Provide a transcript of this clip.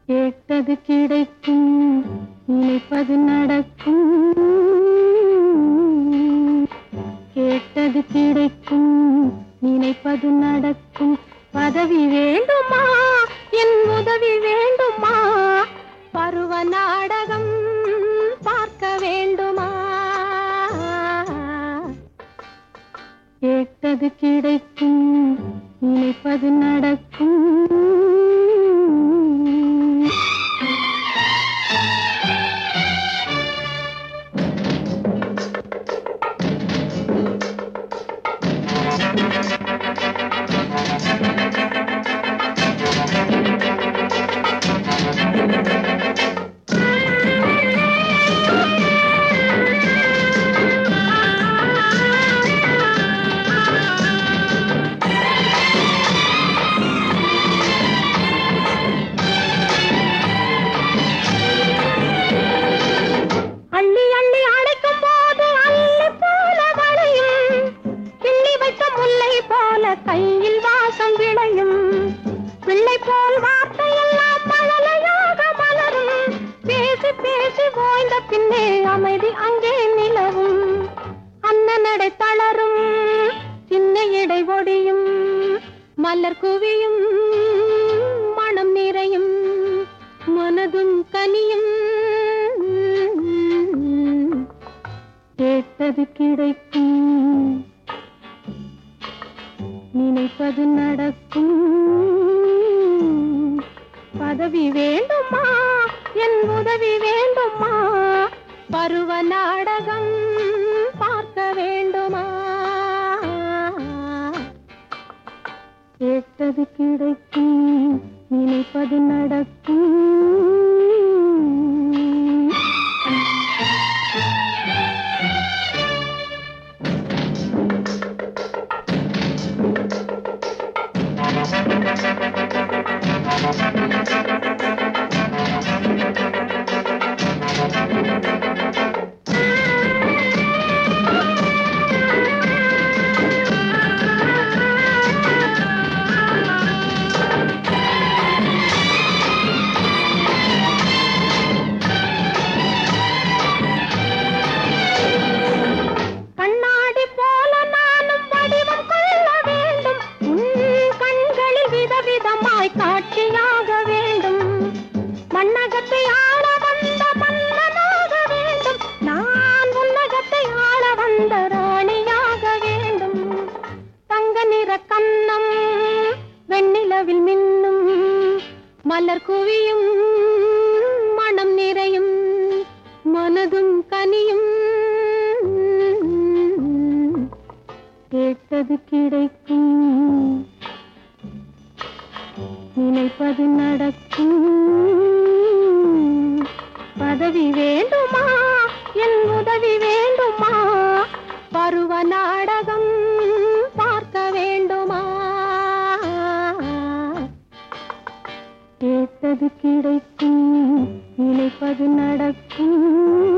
கேட்டது கிடைக்கும், நினைப்பது நடக்கும். கேட்டது கிடைக்கும், நினைப்பது நடக்கும். பதவி வேண்டுமா, என் உதவி வேண்டுமா, பருவ நாடகம் பார்க்க வேண்டுமா? கேட்டது கிடைக்கும், நினைப்பது நடக்கும். கையில் வாசம் விளையும் பிள்ளை போல் வார்த்தையெல்லாம் மழலையாக மலரும். பேசி பேசி ஓய்ந்த பின்னே அமைதி அங்கே நிலவும். அன்னநடை தளரும், சின்ன இடை ஒடியும், மலர் குவியும், மனம் நிறையும், மனதும் கனியும். கேட்டது கிடைக்கும், நினைப்பது நடக்கும். பதவி வேண்டுமா, என் உதவி வேண்டுமா, பருவ நாடகம் பார்க்க வேண்டுமா? கேட்டது கிடைக்கும், நினைப்பது நடக்கும். காட்சியாக வேண்டும், மண்ணகத்தை ஆள வந்த மன்னனாக வேண்டும். நான் உன்னகத்தை ஆள வந்த ராணியாக வேண்டும். தங்க நிற கன்னம் வெண்ணிலவில் மின்னும், மலர் குவியும், மனம் நிறையும், மனதும் கனியும். கேட்டது கிடைக்கும், நினைப்பது நடக்கும். பதவி வேண்டுமா, என் உதவி வேண்டுமா, பருவ நாடகம் பார்க்க வேண்டுமா? கேட்டது கிடைக்கும், நினைப்பது நடக்கும்.